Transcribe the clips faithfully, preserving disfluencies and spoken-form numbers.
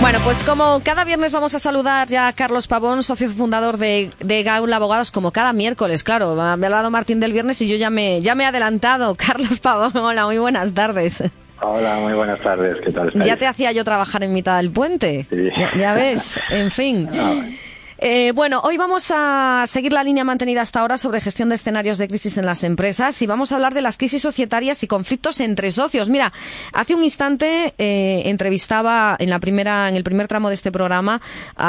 Bueno, pues como cada viernes vamos a saludar ya a Carlos Pavón, socio fundador de, de Gaula Abogados, como cada miércoles, claro. Me ha hablado Martín del viernes y yo ya me, ya me he adelantado. Carlos Pavón, hola, muy buenas tardes. Hola, muy buenas tardes, ¿qué tal estáis? Ya te hacía yo trabajar en mitad del puente, sí. ya, ya ves, en fin. Ah. Eh, bueno, hoy vamos a seguir la línea mantenida hasta ahora sobre gestión de escenarios de crisis en las empresas y vamos a hablar de las crisis societarias y conflictos entre socios. Mira, hace un instante eh, entrevistaba en la primera, en el primer tramo de este programa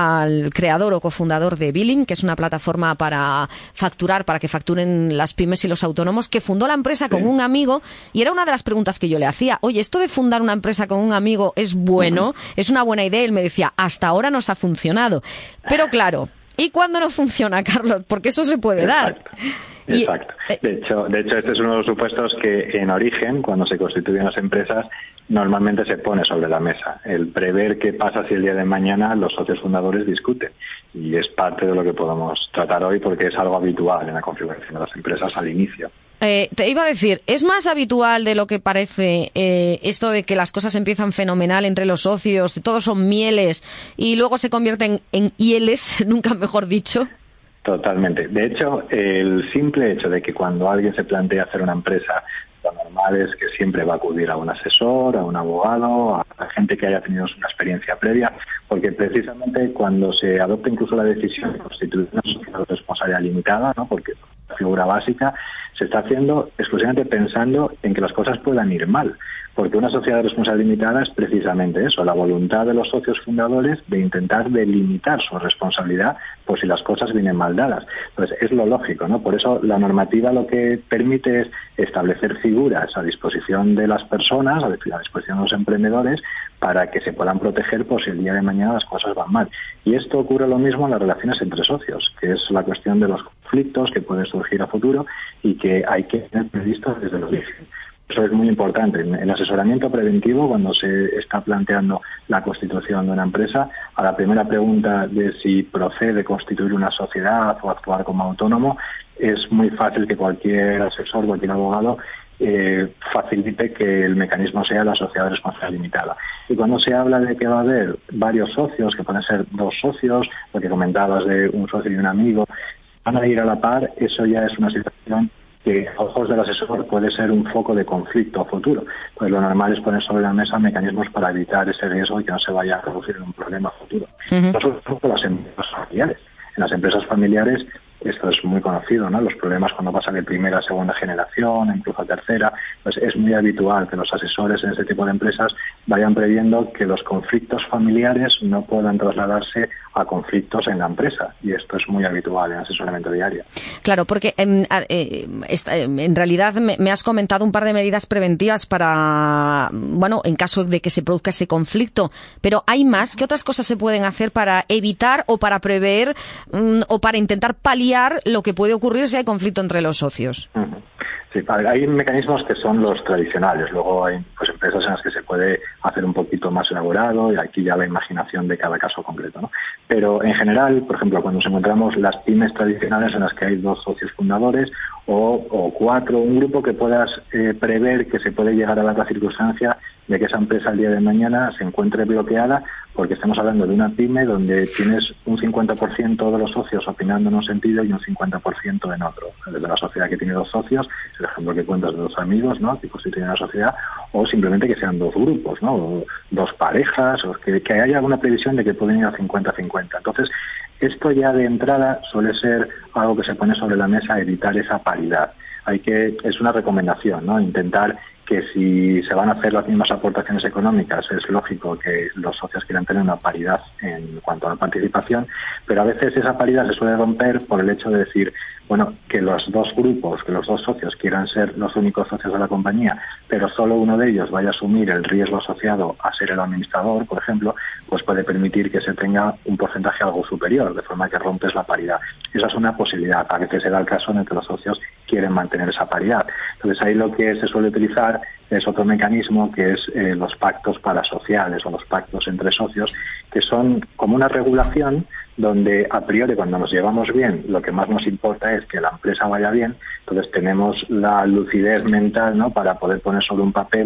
al creador o cofundador de Billing, que es una plataforma para facturar, para que facturen las pymes y los autónomos, que fundó la empresa con sí. un amigo, y era una de las preguntas que yo le hacía. Oye, ¿esto de fundar una empresa con un amigo es bueno? Uh-huh. ¿Es una buena idea? Y él me decía, hasta ahora nos ha funcionado. Pero claro, ¿y cuándo no funciona, Carlos? Porque eso se puede Exacto. dar. Exacto. De hecho, de hecho, este es uno de los supuestos que en origen, cuando se constituyen las empresas, normalmente se pone sobre la mesa. El prever qué pasa si el día de mañana los socios fundadores discuten. Y es parte de lo que podemos tratar hoy porque es algo habitual en la configuración de las empresas al inicio. Eh, te iba a decir, ¿es más habitual de lo que parece eh, esto de que las cosas empiezan fenomenal entre los socios, todos son mieles y luego se convierten en hieles, nunca mejor dicho? Totalmente. De hecho, el simple hecho de que cuando alguien se plantea hacer una empresa, lo normal es que siempre va a acudir a un asesor, a un abogado, a gente que haya tenido una experiencia previa, porque precisamente cuando se adopta incluso la decisión de constituir una sociedad de responsabilidad limitada, ¿no? Porque la figura básica se está haciendo exclusivamente pensando en que las cosas puedan ir mal, porque una sociedad de responsabilidad limitada es precisamente eso, la voluntad de los socios fundadores de intentar delimitar su responsabilidad por si las cosas vienen mal dadas. Entonces, es lo lógico, ¿no? Por eso la normativa lo que permite es establecer figuras a disposición de las personas, a disposición de los emprendedores, para que se puedan proteger por si el día de mañana las cosas van mal. Y esto ocurre lo mismo en las relaciones entre socios, que es la cuestión de los conflictos que pueden surgir a futuro y que hay que tener previstos desde el origen. Eso es muy importante. En el asesoramiento preventivo, cuando se está planteando la constitución de una empresa, a la primera pregunta de si procede constituir una sociedad o actuar como autónomo, es muy fácil que cualquier asesor, cualquier abogado, eh, facilite que el mecanismo sea la sociedad de responsabilidad limitada. Y cuando se habla de que va a haber varios socios, que pueden ser dos socios, lo que comentabas de un socio y un amigo, van a ir a la par, eso ya es una situación que a ojos del asesor puede ser un foco de conflicto a futuro. Pues lo normal es poner sobre la mesa mecanismos para evitar ese riesgo y que no se vaya a producir en un problema futuro. Uh-huh. Eso es las empresas familiares. En las empresas familiares esto es muy conocido, ¿no? Los problemas cuando pasan de primera a segunda generación, incluso a tercera, pues es muy habitual que los asesores en este tipo de empresas vayan previendo que los conflictos familiares no puedan trasladarse a conflictos en la empresa, y esto es muy habitual en asesoramiento diario. Claro, porque eh, eh, esta, en realidad me, me has comentado un par de medidas preventivas para, bueno, en caso de que se produzca ese conflicto, pero ¿hay más? ¿Qué otras cosas se pueden hacer para evitar o para prever um, o para intentar paliar lo que puede ocurrir si hay conflicto entre los socios? Uh-huh. Sí, hay mecanismos que son los tradicionales, luego hay pues empresas en las que se puede hacer un poquito más elaborado y aquí ya la imaginación de cada caso concreto, ¿no? Pero en general, por ejemplo, cuando nos encontramos las pymes tradicionales en las que hay dos socios fundadores o, o cuatro, un grupo que puedas eh, prever que se puede llegar a dar la circunstancia de que esa empresa el día de mañana se encuentre bloqueada porque estamos hablando de una pyme donde tienes un cincuenta por ciento de los socios opinando en un sentido y un cincuenta por ciento en otro. Desde la sociedad que tiene dos socios, el ejemplo que cuentas de dos amigos, ¿no?, que constituyen una sociedad, o simplemente que sean dos grupos, ¿no?, o dos parejas, o que, que haya alguna previsión de que pueden ir a cincuenta cincuenta. Entonces, esto ya de entrada suele ser algo que se pone sobre la mesa, evitar esa paridad. Hay que, es una recomendación, ¿no?, intentar que si se van a hacer las mismas aportaciones económicas, es lógico que los socios quieran tener una paridad en cuanto a la participación, pero a veces esa paridad se suele romper por el hecho de decir, bueno, que los dos grupos, que los dos socios quieran ser los únicos socios de la compañía, pero solo uno de ellos vaya a asumir el riesgo asociado a ser el administrador, por ejemplo, pues puede permitir que se tenga un porcentaje algo superior, de forma que rompes la paridad. Esa es una posibilidad. A veces se da el caso en el que los socios quieren mantener esa paridad. Entonces ahí lo que se suele utilizar es otro mecanismo que es eh, los pactos parasociales o los pactos entre socios, que son como una regulación donde a priori cuando nos llevamos bien lo que más nos importa es que la empresa vaya bien, entonces tenemos la lucidez mental, ¿no?, para poder poner sobre un papel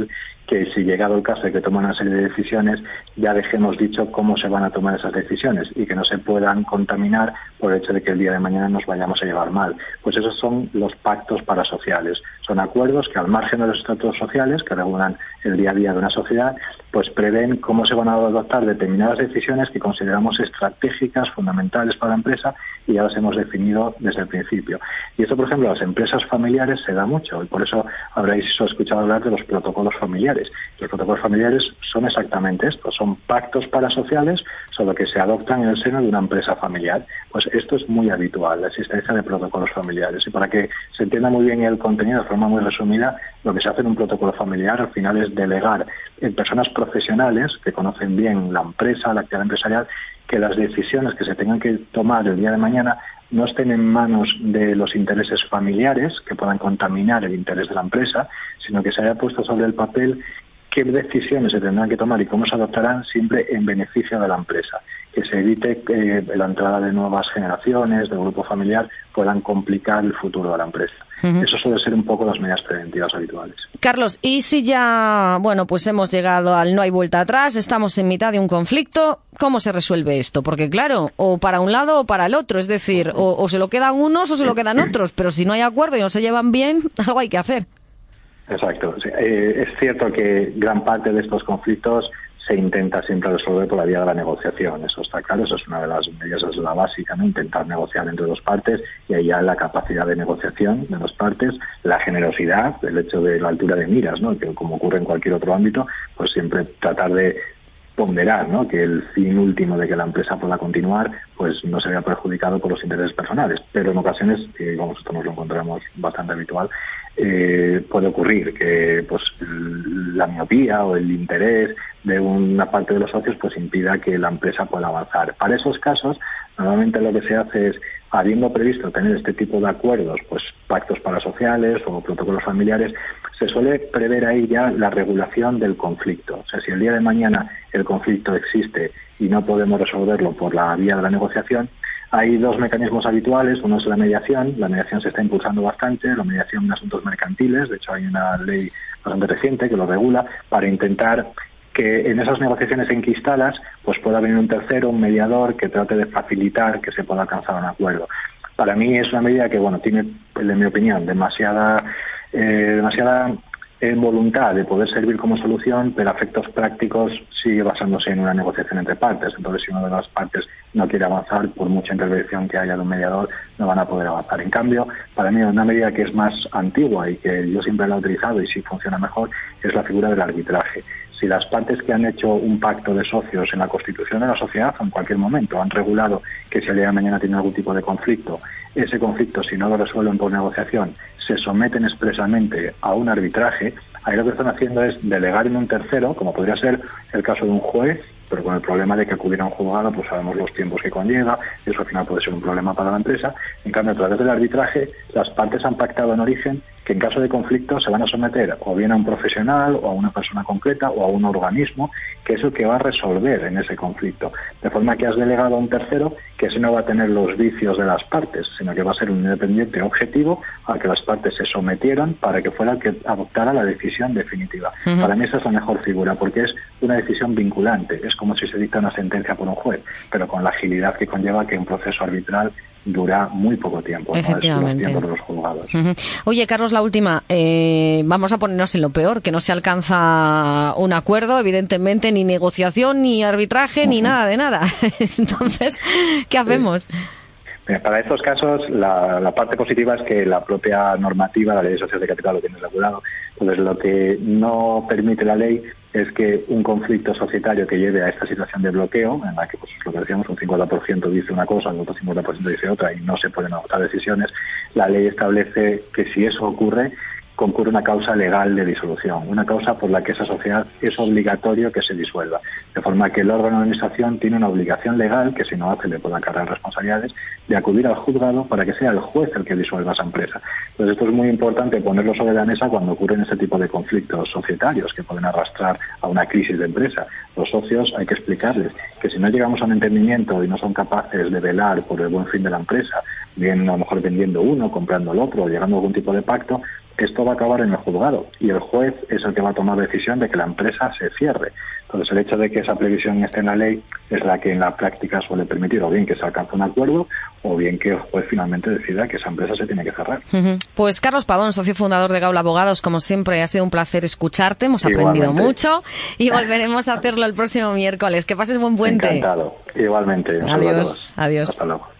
que si llegado el caso de que toman una serie de decisiones, ya dejemos dicho cómo se van a tomar esas decisiones y que no se puedan contaminar por el hecho de que el día de mañana nos vayamos a llevar mal. Pues esos son los pactos parasociales. Son acuerdos que, al margen de los estatutos sociales que regulan el día a día de una sociedad, pues prevén cómo se van a adoptar determinadas decisiones que consideramos estratégicas, fundamentales para la empresa, y ya las hemos definido desde el principio. Y esto, por ejemplo, a las empresas familiares se da mucho, y por eso habréis escuchado hablar de los protocolos familiares. Los protocolos familiares son exactamente esto, son pactos parasociales, solo que se adoptan en el seno de una empresa familiar. Pues esto es muy habitual, la existencia de protocolos familiares. Y para que se entienda muy bien el contenido de forma muy resumida, lo que se hace en un protocolo familiar al final es delegar en personas profesionales que conocen bien la empresa, la actividad empresarial, que las decisiones que se tengan que tomar el día de mañana no estén en manos de los intereses familiares que puedan contaminar el interés de la empresa, sino que se haya puesto sobre el papel qué decisiones se tendrán que tomar y cómo se adoptarán siempre en beneficio de la empresa, que se evite que la entrada de nuevas generaciones, del grupo familiar, puedan complicar el futuro de la empresa. Uh-huh. Eso suele ser un poco las medidas preventivas habituales. Carlos, ¿y si ya, bueno, pues hemos llegado al no hay vuelta atrás, estamos en mitad de un conflicto, cómo se resuelve esto? Porque claro, o para un lado o para el otro, es decir, o, o se lo quedan unos o se lo quedan otros, pero si no hay acuerdo y no se llevan bien, algo hay que hacer. Exacto. Sí, eh, es cierto que gran parte de estos conflictos se intenta siempre resolver por la vía de la negociación. Eso está claro, eso es una de las medidas, es la básica, ¿no? Intentar negociar entre dos partes, y ahí ya la capacidad de negociación de dos partes, la generosidad, el hecho de la altura de miras, ¿no? Que como ocurre en cualquier otro ámbito, pues siempre tratar de ponderar, ¿no? Que el fin último de que la empresa pueda continuar pues no se vea perjudicado por los intereses personales. Pero en ocasiones, y vamos, esto nos lo encontramos bastante habitual, eh, puede ocurrir que pues la miopía o el interés de una parte de los socios pues impida que la empresa pueda avanzar. Para esos casos, normalmente lo que se hace es, habiendo previsto tener este tipo de acuerdos, pues pactos parasociales o protocolos familiares, se suele prever ahí ya la regulación del conflicto. O sea, si el día de mañana el conflicto existe y no podemos resolverlo por la vía de la negociación, hay dos mecanismos habituales. Uno es la mediación. La mediación se está impulsando bastante, la mediación en asuntos mercantiles. De hecho, hay una ley bastante reciente que lo regula para intentar que en esas negociaciones enquistadas pues pueda venir un tercero, un mediador, que trate de facilitar que se pueda alcanzar un acuerdo. Para mí es una medida que, bueno, tiene, en mi opinión, demasiada eh, demasiada eh, voluntad de poder servir como solución, pero a efectos prácticos sigue basándose en una negociación entre partes. Entonces, si una de las partes no quiere avanzar, por mucha intervención que haya de un mediador, no van a poder avanzar. En cambio, para mí una medida que es más antigua y que yo siempre la he utilizado y sí funciona mejor, es la figura del arbitraje. Si las partes que han hecho un pacto de socios en la constitución de la sociedad o en cualquier momento han regulado que si el día de mañana tiene algún tipo de conflicto, ese conflicto, si no lo resuelven por negociación, se someten expresamente a un arbitraje, ahí lo que están haciendo es delegar en un tercero, como podría ser el caso de un juez, pero con el problema de que acudir a un juzgado, pues sabemos los tiempos que conlleva, y eso al final puede ser un problema para la empresa. En cambio, a través del arbitraje, las partes han pactado en origen que en caso de conflicto se van a someter o bien a un profesional o a una persona concreta o a un organismo que es el que va a resolver en ese conflicto. De forma que has delegado a un tercero que ese no va a tener los vicios de las partes, sino que va a ser un independiente objetivo al que las partes se sometieron para que fuera el que adoptara la decisión definitiva. Uh-huh. Para mí esa es la mejor figura, porque es una decisión vinculante. Es como si se dicta una sentencia por un juez, pero con la agilidad que conlleva que un proceso arbitral dura muy poco tiempo. Efectivamente. ¿No? Es los tiempos de los juzgados. Uh-huh. Oye, Carlos, la última. Eh, vamos a ponernos en lo peor, que no se alcanza un acuerdo, evidentemente, ni negociación, ni arbitraje, uh-huh. ni nada de nada. Entonces, ¿qué hacemos? Sí. Para estos casos, la, la parte positiva es que la propia normativa, la Ley de Sociedades de Capital, lo tiene regulado. Entonces, lo que no permite la ley es que un conflicto societario que lleve a esta situación de bloqueo, en la que, pues lo que decíamos, un cincuenta por ciento dice una cosa, el otro cincuenta por ciento dice otra y no se pueden adoptar decisiones, la ley establece que si eso ocurre, concurre una causa legal de disolución, una causa por la que esa sociedad es obligatorio que se disuelva. De forma que el órgano de administración tiene una obligación legal, que si no hace le puede acarrear responsabilidades, de acudir al juzgado para que sea el juez el que disuelva esa empresa. Entonces esto es muy importante ponerlo sobre la mesa cuando ocurren ese tipo de conflictos societarios que pueden arrastrar a una crisis de empresa. Los socios hay que explicarles que si no llegamos a un entendimiento y no son capaces de velar por el buen fin de la empresa, bien a lo mejor vendiendo uno, comprando el otro, o llegando a algún tipo de pacto, esto va a acabar en el juzgado y el juez es el que va a tomar decisión de que la empresa se cierre. Entonces, el hecho de que esa previsión esté en la ley es la que en la práctica suele permitir o bien que se alcance un acuerdo o bien que el juez finalmente decida que esa empresa se tiene que cerrar. Uh-huh. Pues Carlos Pavón, socio fundador de Gaula Abogados, como siempre ha sido un placer escucharte, hemos aprendido Igualmente. mucho y volveremos a hacerlo el próximo miércoles. Que pases buen puente. Encantado. Igualmente. Adiós. Adiós. Hasta luego.